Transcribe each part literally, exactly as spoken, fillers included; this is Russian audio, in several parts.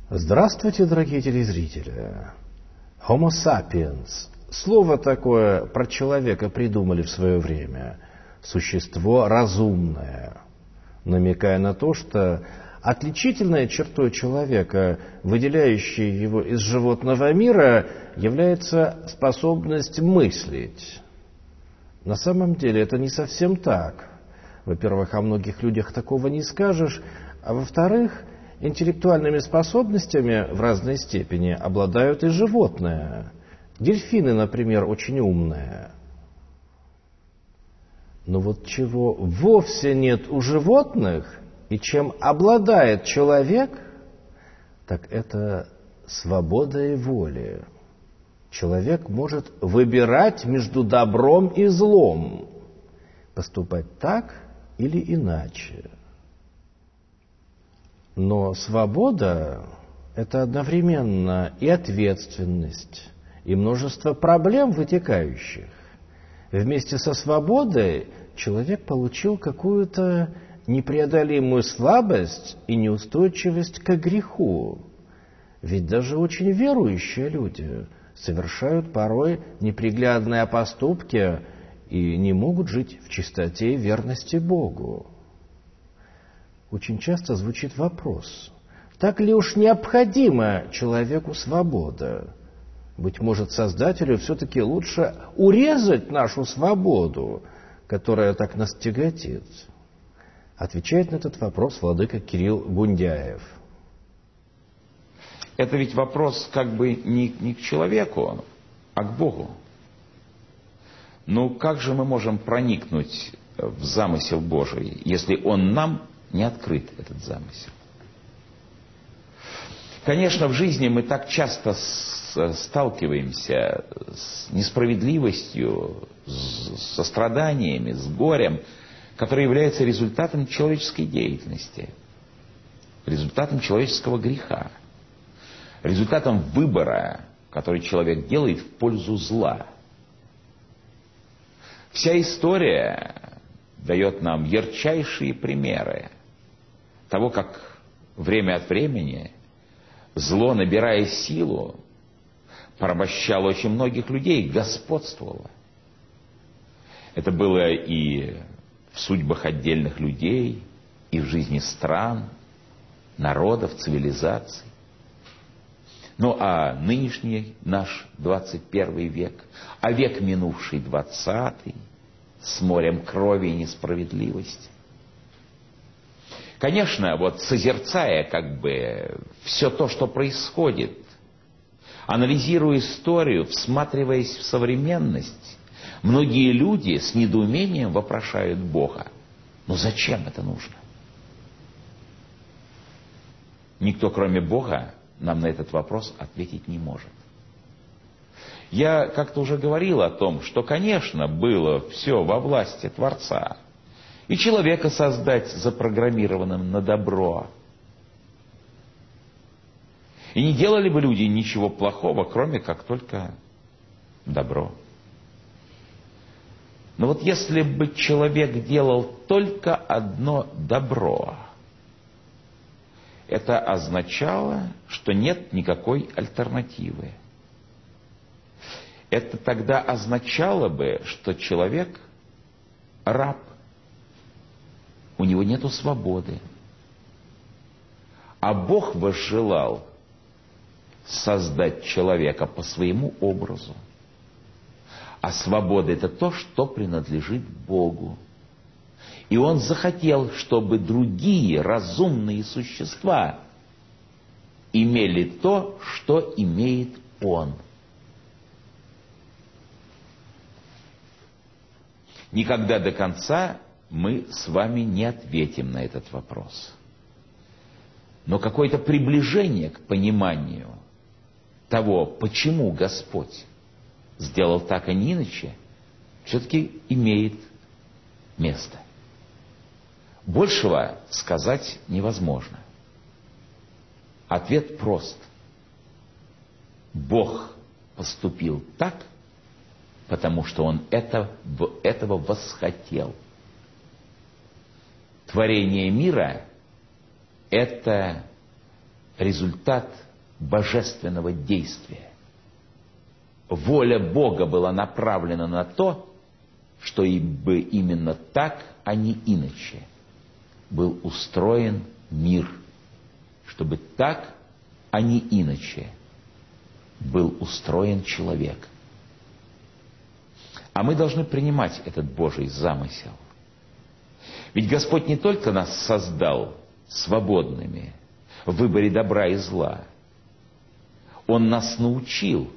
Здравствуйте, дорогие телезрители! Homo sapiens. Слово такое про человека придумали в свое время. Существо разумное. Намекая на то, что отличительной чертой человека, выделяющей его из животного мира, является способность мыслить. На самом деле это не совсем так. Во-первых, о многих людях такого не скажешь, а во-вторых, интеллектуальными способностями в разной степени обладают и животные. Дельфины, например, очень умные. Но вот чего вовсе нет у животных, и чем обладает человек, так это свободой воли. Человек может выбирать между добром и злом, поступать так или иначе. Но свобода – это одновременно и ответственность, и множество проблем вытекающих. Вместе со свободой человек получил какую-то непреодолимую слабость и неустойчивость к греху. Ведь даже очень верующие люди совершают порой неприглядные поступки и не могут жить в чистоте и верности Богу. Очень часто звучит вопрос, так ли уж необходима человеку свобода? Быть может, Создателю все-таки лучше урезать нашу свободу, которая так нас тяготит? Отвечает на этот вопрос владыка Кирилл Гундяев. Это ведь вопрос как бы не, не к человеку, а к Богу. Ну как же мы можем проникнуть в замысел Божий, если Он нам не открыт, этот замысел? Конечно, в жизни мы так часто сталкиваемся с несправедливостью, со страданиями, с горем, которое является результатом человеческой деятельности, результатом человеческого греха, результатом выбора, который человек делает в пользу зла. Вся история дает нам ярчайшие примеры того, как время от времени зло, набирая силу, порабощало очень многих людей, господствовало. Это было и в судьбах отдельных людей, и в жизни стран, народов, цивилизаций. Ну а нынешний наш двадцать первый век, а век минувший двадцатый, с морем крови и несправедливости. Конечно, вот созерцая как бы все то, что происходит, анализируя историю, всматриваясь в современность, многие люди с недоумением вопрошают Бога: ну зачем это нужно? Никто, кроме Бога, нам на этот вопрос ответить не может. Я как-то уже говорил о том, что, конечно, было все во власти Творца. И человека создать запрограммированным на добро. И не делали бы люди ничего плохого, кроме как только добро. Но вот если бы человек делал только одно добро, это означало, что нет никакой альтернативы. Это тогда означало бы, что человек раб. У него нету свободы. А Бог возжелал создать человека по своему образу. А свобода — это то, что принадлежит Богу. И Он захотел, чтобы другие разумные существа имели то, что имеет Он. Никогда до конца мы с вами не ответим на этот вопрос. Но какое-то приближение к пониманию того, почему Господь сделал так, а не иначе, все-таки имеет место. Большего сказать невозможно. Ответ прост. Бог поступил так, потому что Он это, этого восхотел. Творение мира — это результат божественного действия. Воля Бога была направлена на то, чтобы именно так, а не иначе, был устроен мир. Чтобы так, а не иначе, был устроен человек. А мы должны принимать этот Божий замысел. Ведь Господь не только нас создал свободными в выборе добра и зла, Он нас научил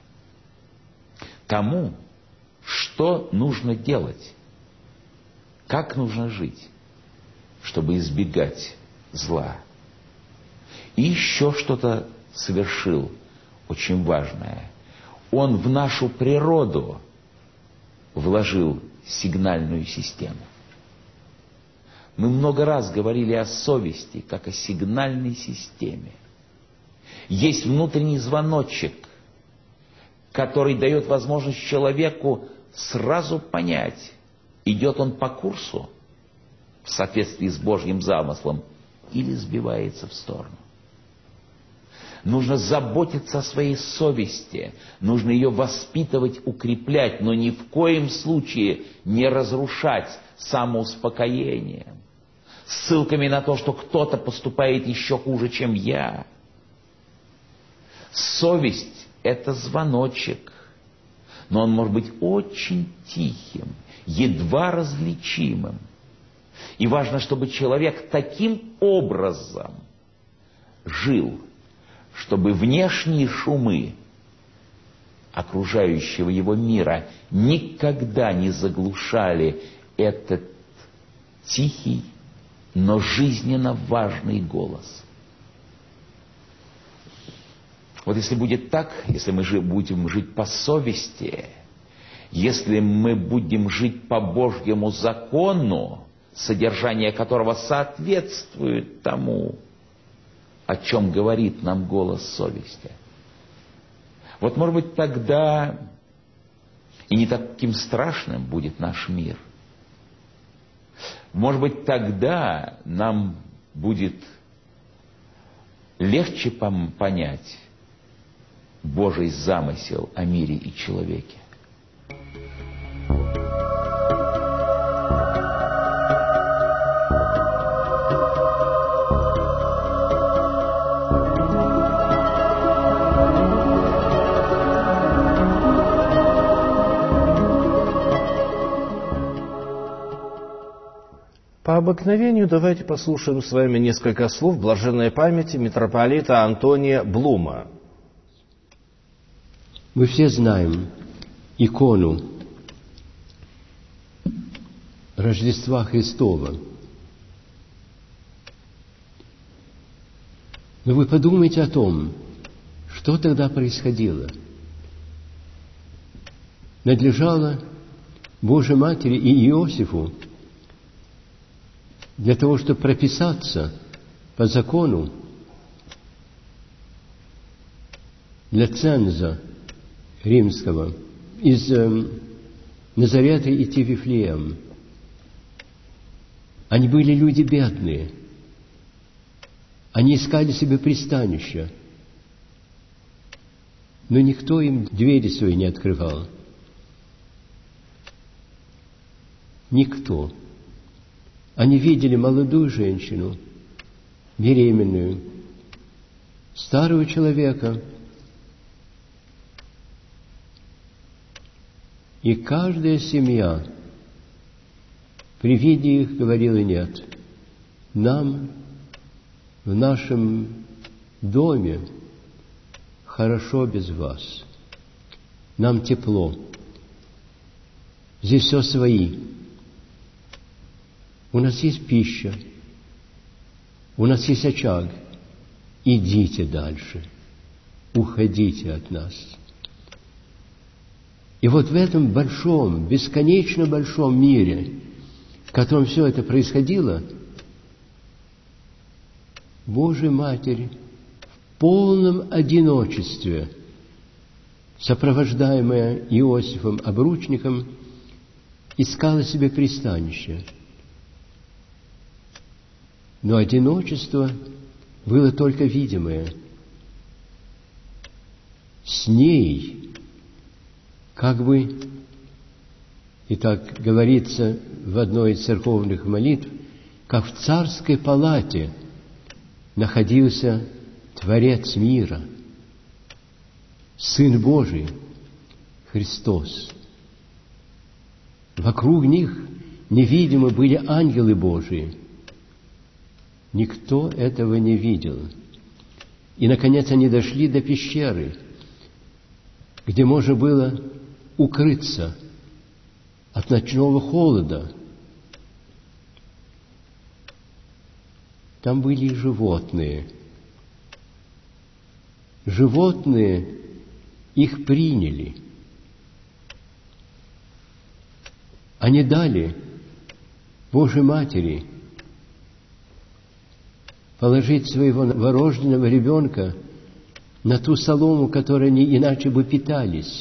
тому, что нужно делать, как нужно жить, чтобы избегать зла. И еще что-то совершил очень важное. Он в нашу природу вложил сигнальную систему. Мы много раз говорили о совести, как о сигнальной системе. Есть внутренний звоночек, который дает возможность человеку сразу понять, идет он по курсу в соответствии с Божьим замыслом или сбивается в сторону. Нужно заботиться о своей совести, нужно ее воспитывать, укреплять, но ни в коем случае не разрушать самоуспокоением, ссылками на то, что кто-то поступает еще хуже, чем я. Совесть – это звоночек, но он может быть очень тихим, едва различимым. И важно, чтобы человек таким образом жил, чтобы внешние шумы окружающего его мира никогда не заглушали этот тихий, но жизненно важный голос. Вот если будет так, если мы будем жить по совести, если мы будем жить по Божьему закону, содержание которого соответствует тому, о чем говорит нам голос совести. Вот, может быть, тогда и не таким страшным будет наш мир. Может быть, тогда нам будет легче понять Божий замысел о мире и человеке. По обыкновению давайте послушаем с вами несколько слов блаженной памяти митрополита Антония Блума. Мы все знаем икону Рождества Христова. Но вы подумайте о том, что тогда происходило. Надлежало Божьей Матери и Иосифу для того, чтобы прописаться по закону для ценза римского, из э, Назарета идти в Вифлеем. Они были люди бедные. Они искали себе пристанища. Но никто им двери свои не открывал. Никто. Они видели молодую женщину, беременную, старого человека, и каждая семья при виде их говорила: нет, нам в нашем доме хорошо без вас, нам тепло, здесь все свои. У нас есть пища, у нас есть очаг. Идите дальше, уходите от нас. И вот в этом большом, бесконечно большом мире, в котором все это происходило, Божья Матерь в полном одиночестве, сопровождаемая Иосифом обручником, искала себе пристанище. Но одиночество было только видимое. С ней, как бы, и так говорится в одной из церковных молитв, как в царской палате находился Творец мира, Сын Божий, Христос. Вокруг них невидимы были ангелы Божии. Никто этого не видел. И, наконец, они дошли до пещеры, где можно было укрыться от ночного холода. Там были и животные. Животные их приняли. Они дали Божьей Матери положить своего новорожденного ребенка на ту солому, которой они иначе бы питались.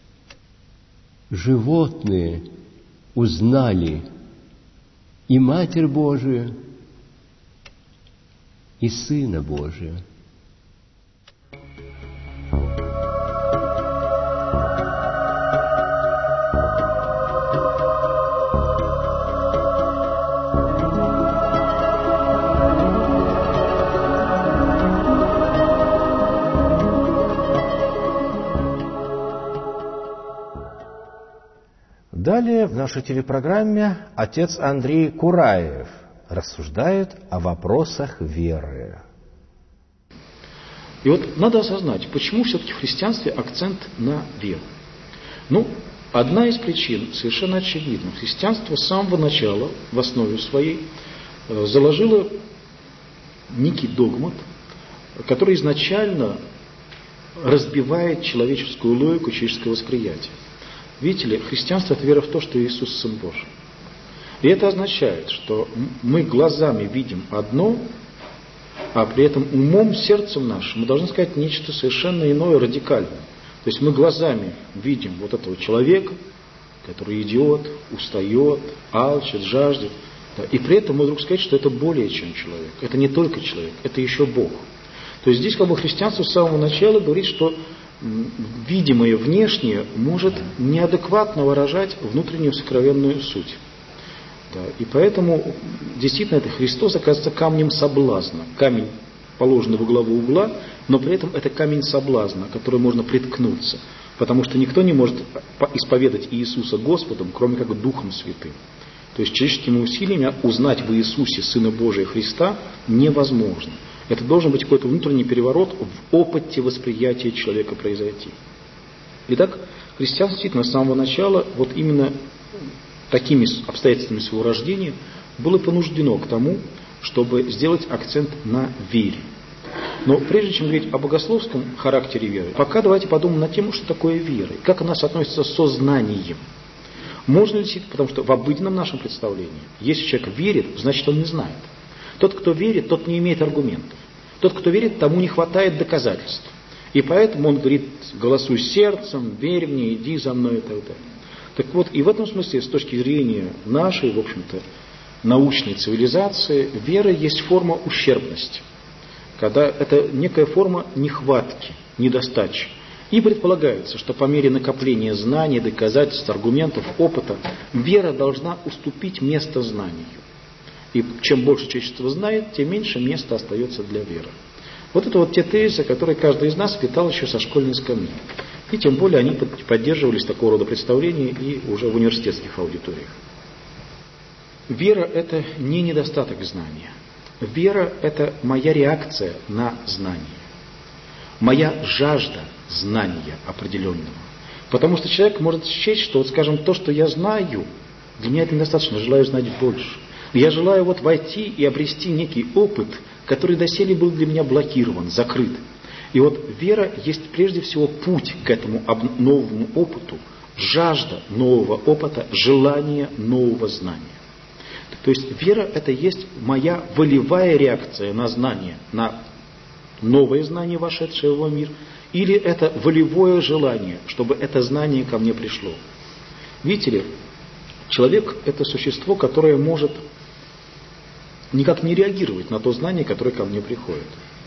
Животные узнали и Матерь Божию, и Сына Божия. Далее в нашей телепрограмме отец Андрей Кураев рассуждает о вопросах веры. И вот надо осознать, почему все-таки в христианстве акцент на веру. Ну, одна из причин совершенно очевидна. Христианство с самого начала в основе своей заложило некий догмат, который изначально разбивает человеческую логику, человеческое восприятие. Видите ли, христианство – это вера в то, что Иисус – Сын Божий. И это означает, что мы глазами видим одно, а при этом умом, сердцем нашим мы должны сказать нечто совершенно иное, радикальное. То есть мы глазами видим вот этого человека, который идет, устает, алчит, жаждет. Да, и при этом мы вдруг сказать, что это более чем человек. Это не только человек, это еще Бог. То есть здесь как бы христианство с самого начала говорит, что видимое внешнее может неадекватно выражать внутреннюю сокровенную суть. Да, и поэтому действительно это Христос оказывается камнем соблазна. Камень, положенный во главу угла, но при этом это камень соблазна, который можно приткнуться. Потому что никто не может исповедать Иисуса Господом, кроме как Духом Святым. То есть человеческими усилиями узнать в Иисусе Сына Божия Христа невозможно. Это должен быть какой-то внутренний переворот в опыте восприятия человека произойти. Итак, христианство действительно с самого начала вот именно такими обстоятельствами своего рождения было понуждено к тому, чтобы сделать акцент на вере. Но прежде чем говорить о богословском характере веры, пока давайте подумаем над тем, что такое вера, и как она соотносится со знанием. Можно ли действительно, потому что в обыденном нашем представлении, если человек верит, значит он не знает. Тот, кто верит, тот не имеет аргументов. Тот, кто верит, тому не хватает доказательств. И поэтому он говорит: голосуй сердцем, верь мне, иди за мной и так далее. Так вот, и в этом смысле, с точки зрения нашей, в общем-то, научной цивилизации, вера есть форма ущербности. Когда это некая форма нехватки, недостачи. И предполагается, что по мере накопления знаний, доказательств, аргументов, опыта, вера должна уступить место знанию. И чем больше человечество знает, тем меньше места остается для веры. Вот это вот те тезисы, которые каждый из нас питал еще со школьной скамьи. И тем более они поддерживались такого рода представления и уже в университетских аудиториях. Вера – это не недостаток знания. Вера – это моя реакция на знание. Моя жажда знания определенного. Потому что человек может счесть, что, вот, скажем, то, что я знаю, для меня это недостаточно, я желаю знать больше. Я желаю вот войти и обрести некий опыт, который доселе был для меня блокирован, закрыт. И вот вера есть прежде всего путь к этому новому опыту, жажда нового опыта, желание нового знания. То есть вера – это есть моя волевая реакция на знание, на новое знание, вошедшее в мир, или это волевое желание, чтобы это знание ко мне пришло. Видите ли, человек – это существо, которое может никак не реагировать на то знание, которое ко мне приходит.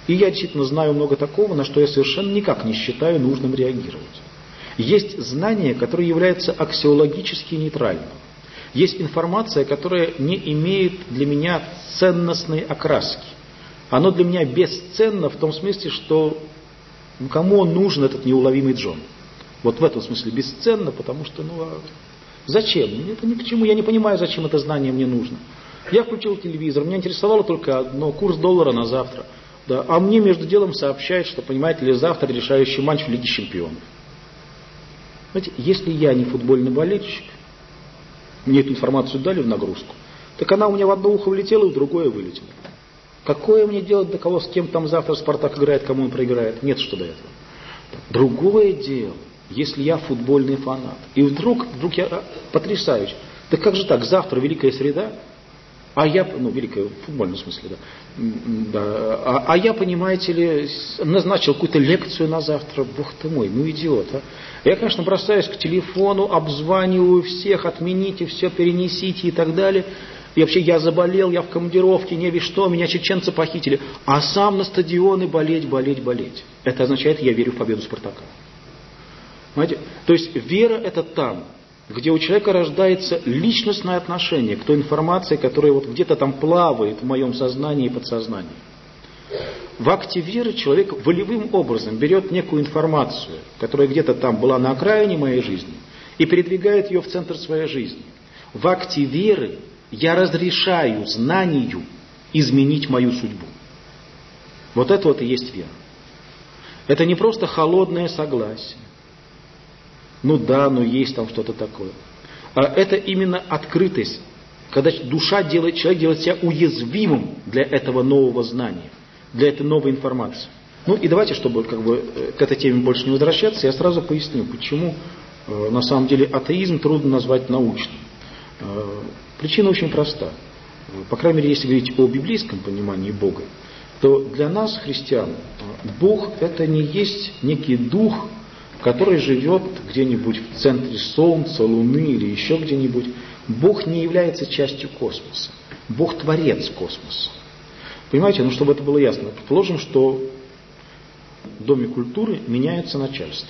И я действительно знаю много такого, на что я совершенно никак не считаю нужным реагировать. Есть знание, которое является аксиологически нейтральным. Есть информация, которая не имеет для меня ценностной окраски. Оно для меня бесценно в том смысле, что ну, кому он нужен, этот неуловимый Джон. Вот в этом смысле бесценно, потому что, ну, а зачем? Это ни к чему. Я не понимаю, зачем это знание мне нужно. Я включил телевизор, меня интересовало только одно, курс доллара на завтра. Да, а мне между делом сообщают, что, понимаете ли, завтра решающий матч в Лиге Чемпионов. Знаете, если я не футбольный болельщик, мне эту информацию дали в нагрузку, так она у меня в одно ухо влетела и в другое вылетела. Какое мне дело до кого, с кем там завтра Спартак играет, кому он проиграет? Нет, что до этого. Другое дело, если я футбольный фанат, и вдруг, вдруг я потрясающе. Так как же так, завтра Великая Среда, а я, ну, Великая в футбольном смысле, да, да а, а я, понимаете ли, назначил какую-то лекцию на завтра, бог ты мой, ну идиот, а. Я, конечно, бросаюсь к телефону, обзваниваю всех, отмените, все перенесите и так далее. И вообще я заболел, я в командировке, не весь что, меня чеченцы похитили. А сам на стадионы болеть, болеть, болеть. Это означает, я верю в победу Спартака. Понимаете? То есть вера это там, где у человека рождается личностное отношение к той информации, которая вот где-то там плавает в моем сознании и подсознании. В акте веры человек волевым образом берет некую информацию, которая где-то там была на окраине моей жизни, и передвигает ее в центр своей жизни. В акте веры я разрешаю знанию изменить мою судьбу. Вот это вот и есть вера. Это не просто холодное согласие. Ну да, ну есть там что-то такое. А это именно открытость, когда душа делает, человек делает себя уязвимым для этого нового знания, для этой новой информации. Ну и давайте, чтобы как бы к этой теме больше не возвращаться, я сразу поясню, почему э, на самом деле атеизм трудно назвать научным. Э, причина очень проста. По крайней мере, если говорить о библейском понимании Бога, то для нас, христиан, Бог это не есть некий дух, который живет где-нибудь в центре Солнца, Луны или еще где-нибудь. Бог не является частью космоса. Бог творец космоса. Понимаете, ну чтобы это было ясно, предположим, что в Доме культуры меняется начальство.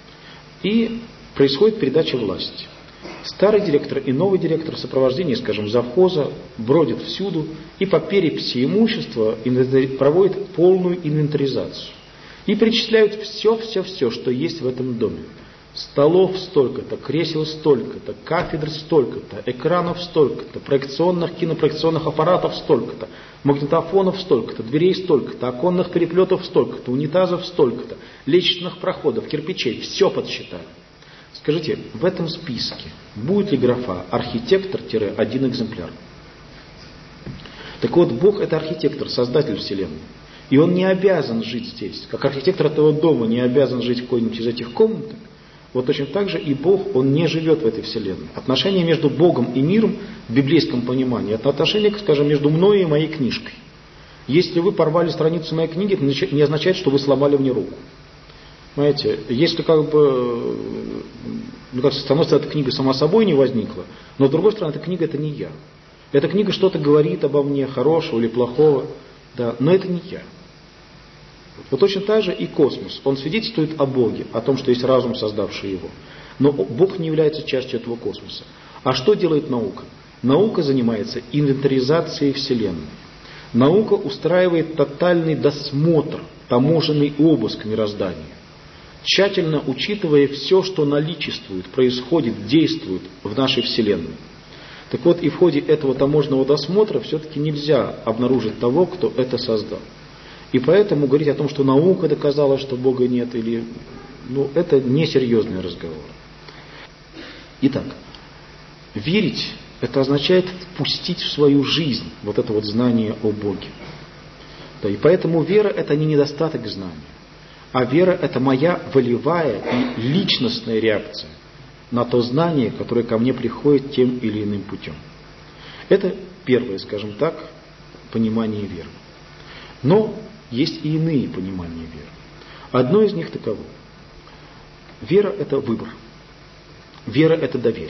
И происходит передача власти. Старый директор и новый директор в сопровождении, скажем, завхоза бродят всюду и по переписи имущества проводят полную инвентаризацию. И перечисляют все-все-все, что есть в этом доме. Столов столько-то, кресел столько-то, кафедр столько-то, экранов столько-то, проекционных, кинопроекционных аппаратов столько-то, магнитофонов столько-то, дверей столько-то, оконных переплетов столько-то, унитазов столько-то, лестничных проходов, кирпичей. Все подсчитали. Скажите, в этом списке будет ли графа архитектор-один экземпляр? Так вот, Бог это архитектор, создатель Вселенной. И он не обязан жить здесь. Как архитектор этого дома не обязан жить в какой-нибудь из этих комнат, вот точно так же и Бог, он не живет в этой вселенной. Отношение между Богом и миром в библейском понимании, это отношение, скажем, между мной и моей книжкой. Если вы порвали страницу моей книги, это не означает, что вы сломали мне руку. Понимаете, если как бы, ну, как с одной стороны, эта книга сама собой не возникла, но с другой стороны, эта книга это не я. Эта книга что-то говорит обо мне, хорошего или плохого, да, но это не я. Вот точно так же и космос. Он свидетельствует о Боге, о том, что есть разум, создавший его. Но Бог не является частью этого космоса. А что делает наука? Наука занимается инвентаризацией Вселенной. Наука устраивает тотальный досмотр, таможенный обыск мироздания, тщательно учитывая все, что наличествует, происходит, действует в нашей Вселенной. Так вот, и в ходе этого таможенного досмотра все-таки нельзя обнаружить того, кто это создал. И поэтому говорить о том, что наука доказала, что Бога нет, или, ну, это несерьезный разговор. Итак, верить – это означает впустить в свою жизнь вот это вот знание о Боге. Да, и поэтому вера – это не недостаток знания, а вера – это моя волевая и личностная реакция на то знание, которое ко мне приходит тем или иным путем. Это первое, скажем так, понимание веры. Но есть и иные понимания веры. Одно из них таково. Вера – это выбор. Вера – это доверие.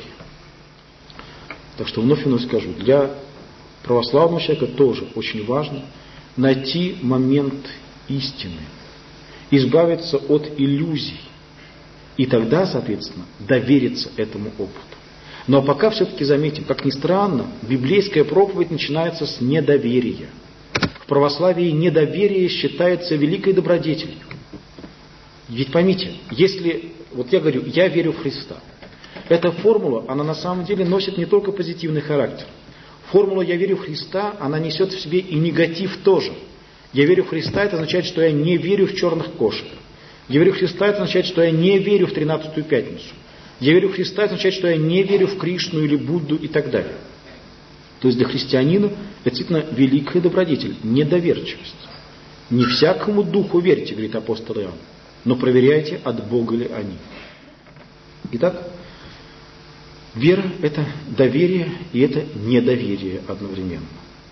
Так что вновь и вновь скажу, для православного человека тоже очень важно найти момент истины, избавиться от иллюзий и тогда, соответственно, довериться этому опыту. Но пока все-таки заметим, как ни странно, библейская проповедь начинается с недоверия. В православии недоверие считается великой добродетелью. Ведь поймите, если, вот я говорю, я верю в Христа, эта формула, она на самом деле носит не только позитивный характер. Формула «я верю в Христа», она несет в себе и негатив тоже. Я верю в Христа, это означает, что я не верю в черных кошек. Я верю в Христа, это означает, что я не верю в тринадцатую пятницу. Я верю в Христа, это означает, что я не верю в Кришну или Будду и так далее. То есть для христианина это действительно великая добродетель, недоверчивость. Не всякому духу верьте, говорит апостол Иоанн, но проверяйте, от Бога ли они. Итак, вера – это доверие и это недоверие одновременно.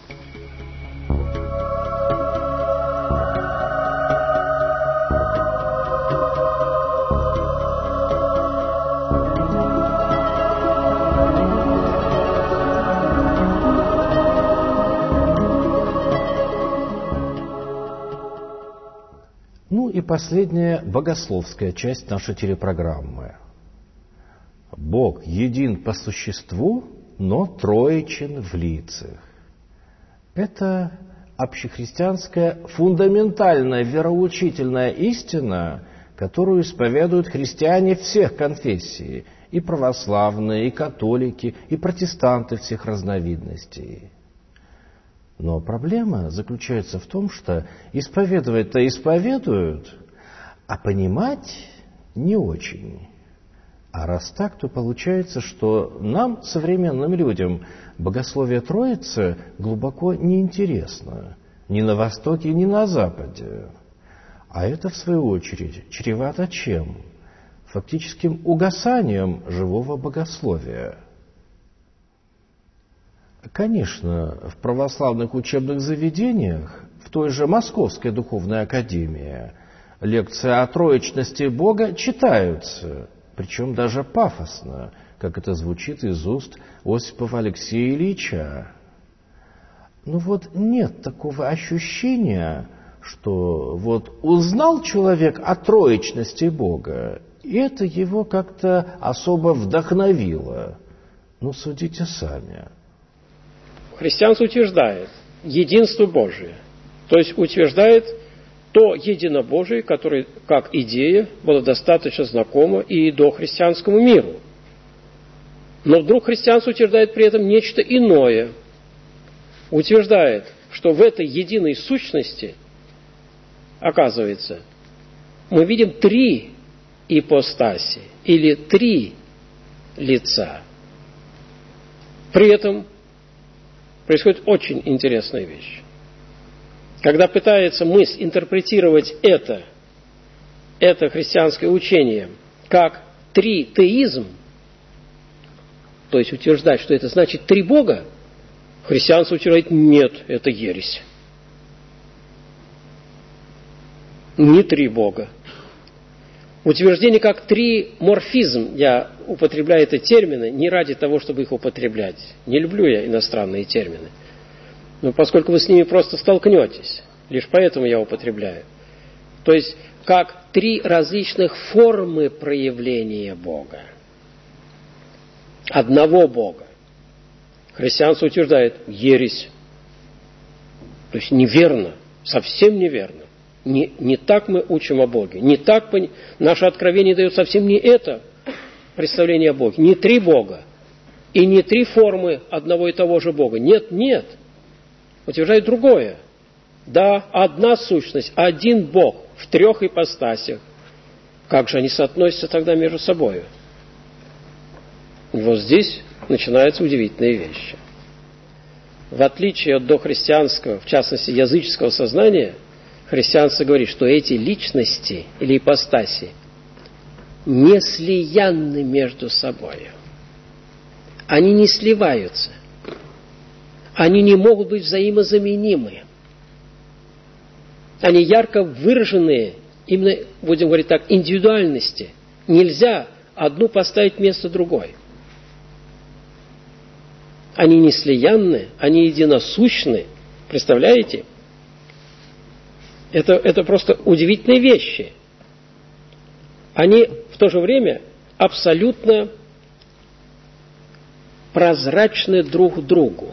Ну и последняя богословская часть нашей телепрограммы. Бог един по существу, но троичен в лицах. Это общехристианская фундаментальная вероучительная истина, которую исповедуют христиане всех конфессий, и православные, и католики, и протестанты всех разновидностей. Но проблема заключается в том, что исповедовать-то исповедуют, а понимать не очень. А раз так, то получается, что нам, современным людям, богословие Троицы глубоко неинтересно. Ни на Востоке, ни на Западе. А это, в свою очередь, чревато чем? Фактическим угасанием живого богословия. Конечно, в православных учебных заведениях, в той же Московской духовной академии, лекции о троичности Бога читаются, причем даже пафосно, как это звучит из уст Осипова Алексея Ильича. Но вот нет такого ощущения, что вот узнал человек о троичности Бога, и это его как-то особо вдохновило. Ну, судите сами. Христианство утверждает единство Божие, то есть утверждает то единобожие, которое, как идея, было достаточно знакомо и дохристианскому миру. Но вдруг христианство утверждает при этом нечто иное. Утверждает, что в этой единой сущности, оказывается, мы видим три ипостаси или три лица. При этом происходит очень интересная вещь. Когда пытается мысль интерпретировать это, это христианское учение, как тритеизм, то есть утверждать, что это значит три Бога, христианство утверждает, нет, это ересь. Не три Бога. Утверждение как триморфизм, я употребляю эти термины не ради того, чтобы их употреблять. Не люблю я иностранные термины. Но поскольку вы с ними просто столкнетесь, лишь поэтому я употребляю. То есть, как три различных формы проявления Бога. Одного Бога. Христианство утверждает ересь. То есть, неверно, совсем неверно. Не, не так мы учим о Боге. Не так пони... Наше откровение дает совсем не это представление о Боге. Не три Бога. И не три формы одного и того же Бога. Нет, нет. Утверждает другое. Да, одна сущность, один Бог в трех ипостасях. Как же они соотносятся тогда между собой? И вот здесь начинаются удивительные вещи. В отличие от дохристианского, в частности языческого сознания, христианство говорит, что эти личности или ипостаси не слиянны между собой. Они не сливаются. Они не могут быть взаимозаменимы. Они ярко выраженные, именно, будем говорить так, индивидуальности. Нельзя одну поставить вместо другой. Они не слиянны, они единосущны. Представляете? Это, это просто удивительные вещи. Они в то же время абсолютно прозрачны друг другу.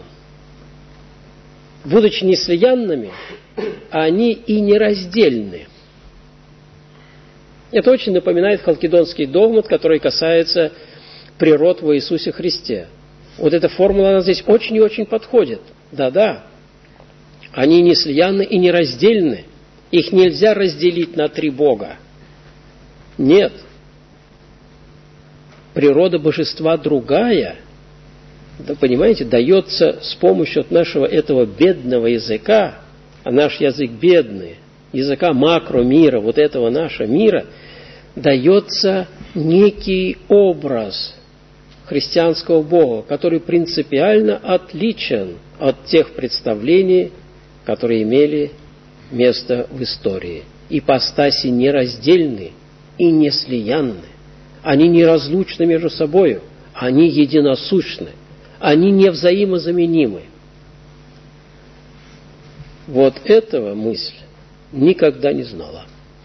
Будучи неслиянными, они и нераздельны. Это очень напоминает халкидонский догмат, который касается природ во Иисусе Христе. Вот эта формула, она здесь очень и очень подходит. Да-да, они неслиянны и нераздельны. Их нельзя разделить на три Бога. Нет. Природа божества другая, да, понимаете, дается с помощью нашего этого бедного языка, а наш язык бедный, языка макромира, вот этого нашего мира, дается некий образ христианского Бога, который принципиально отличен от тех представлений, которые имели место в истории. Ипостаси нераздельны и неслиянны. Они неразлучны между собою, они единосущны, они невзаимозаменимы. Вот этого мысль никогда не знала.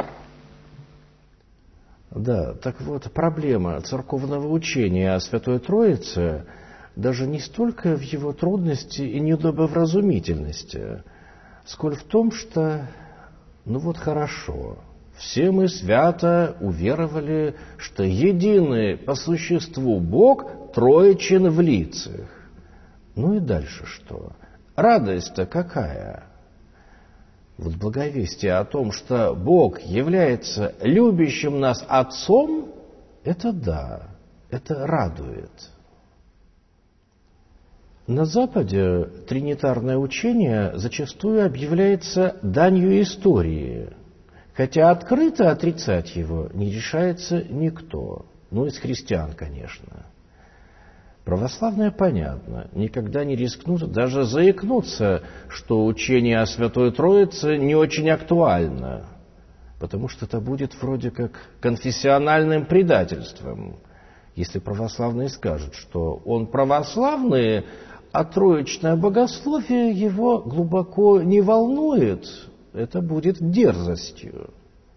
Да, так вот, проблема церковного учения о Святой Троице даже не столько в его трудности и недобровразумительности, сколь в том, что, ну вот хорошо, все мы свято уверовали, что единый по существу Бог троичен в лицах. Ну и дальше что? Радость-то какая? Вот благовестие о том, что Бог является любящим нас Отцом, это да, это радует. На Западе тринитарное учение зачастую объявляется данью истории, хотя открыто отрицать его не решается никто, ну, из христиан, конечно. Православные, понятно, никогда не рискнут даже заикнуться, что учение о Святой Троице не очень актуально, потому что это будет вроде как конфессиональным предательством, если православные скажут, что он православный, а троичное богословие его глубоко не волнует, это будет дерзостью.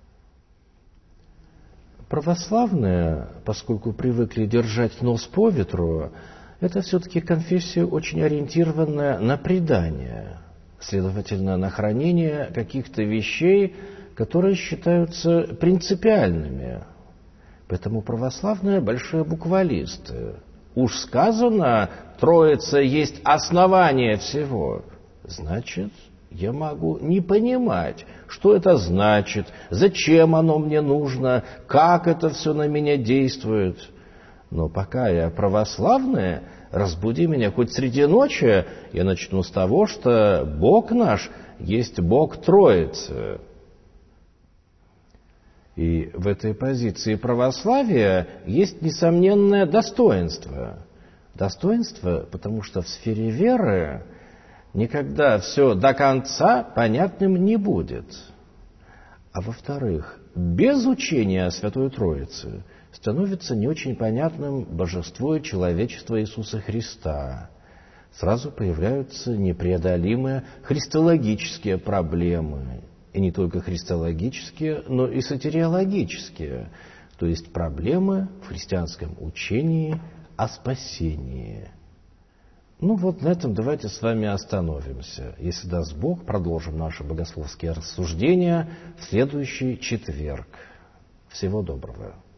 Православные, поскольку привыкли держать нос по ветру, это все-таки конфессия, очень ориентированная на предание, следовательно, на хранение каких-то вещей, которые считаются принципиальными. Поэтому православные большие буквалисты. Уж сказано, Троица есть основание всего. Значит, я могу не понимать, что это значит, зачем оно мне нужно, как это все на меня действует. Но пока я православная, разбуди меня хоть среди ночи, я начну с того, что Бог наш есть Бог Троицы. И в этой позиции православия есть несомненное достоинство. Достоинство, потому что в сфере веры никогда все до конца понятным не будет. А во-вторых, без учения о Святой Троице становится не очень понятным божество и человечество Иисуса Христа. Сразу появляются непреодолимые христологические проблемы. И не только христологические, но и сотириологические. То есть проблемы в христианском учении о спасении. Ну вот на этом давайте с вами остановимся. Если даст Бог, продолжим наши богословские рассуждения в следующий четверг. Всего доброго.